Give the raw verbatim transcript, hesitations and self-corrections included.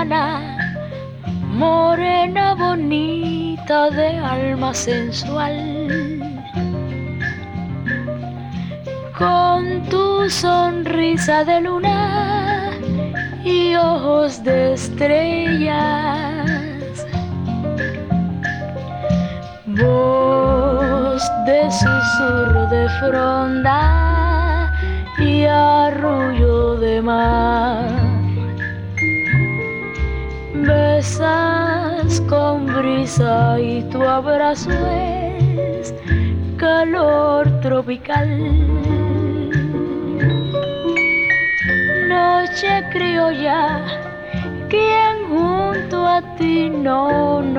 gitana, morena bonita de alma sensual. Con tu sonrisa de luna y ojos de estrellas, voz de susurro de fronda y arrullo de mar, besas con brisa y tu abrazo es calor tropical. Noche criolla, quien junto a ti no, no